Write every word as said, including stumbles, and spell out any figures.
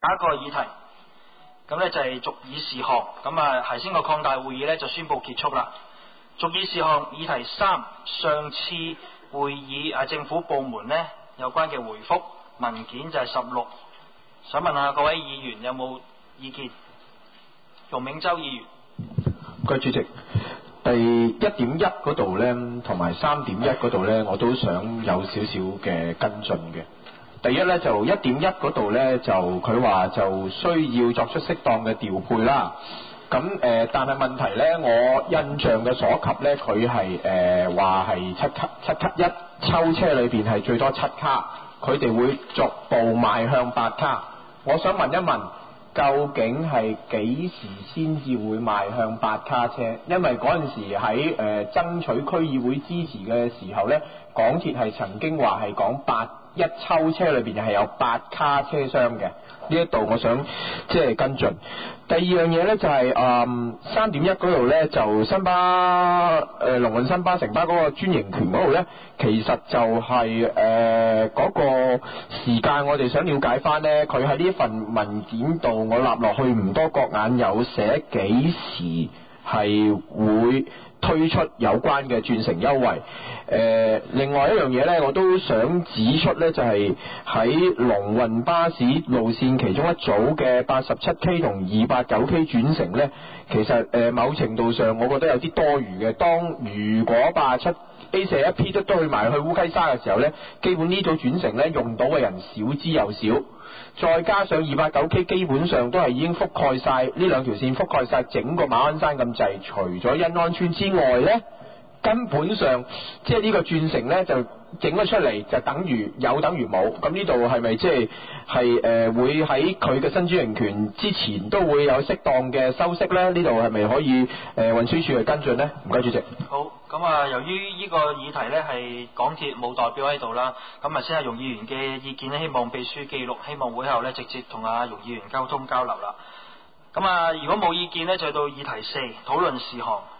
下一個議題，咁呢就係續議事項。咁啊，頭先個擴大會議呢就宣布結束啦。續議事項議題三，上次會議啊政府部門呢有關嘅回覆文件就係十六，想問下各位議員有冇意見？容銘洲議員。 唔該主席，第一點一嗰度呢，同埋三點一嗰度呢，我都想有少少嘅跟進嘅。第一呢，就一點一嗰度呢，就佢話就需要作出適當嘅調配啦。咁誒、呃，但係問題呢，我印象嘅所及呢，佢係誒話係七卡七卡一抽車裏邊係最多七卡，佢哋會逐步邁向八卡。我想問一問，究竟係幾時先至會邁向八卡車？因為嗰陣時喺誒、呃、爭取區議會支持嘅時候呢，港鐵係曾經話係講八一抽車裏邊係有八卡車廂嘅。呢一度我想即係跟進。第二樣嘢呢，就係誒三點一嗰度呢，就新巴誒龍運新巴城巴嗰個專營權嗰度呢，其實就係誒嗰個時間我哋想了解翻呢，佢喺呢份文件度我立落去唔多覺眼有寫幾時係會推出有關嘅轉乘優惠。誒、呃，另外一樣嘢呢，我都想指出呢，就係喺龍運巴士路線其中一組嘅八十七 K 同二八九 K 轉乘呢，其實誒、呃、某程度上我覺得有啲多餘嘅。當如果八十七 A 四一 P 都都去埋去烏溪沙嘅時候呢，基本呢組轉乘呢用到嘅人少之又少。再加上二八九 K 基本上都係已經覆蓋晒呢兩條線，覆蓋晒整個馬鞍山咁滯，除咗欣安村之外呢，根本上即係呢個轉乘呢，就整咗出嚟就等於有等於冇。咁呢度係咪即係係誒會喺佢嘅新專營權之前都會有適當嘅修飾呢？呢度係咪可以誒、呃、運輸署去跟進呢？唔該主席。 好，咁啊，由於呢個議題呢係港鐵冇代表喺度啦，咁啊先係容議員嘅意見呢，希望秘書記錄，希望會後呢直接同阿容議員溝通交流啦。咁啊，如果冇意見呢，就到議題四，討論事項。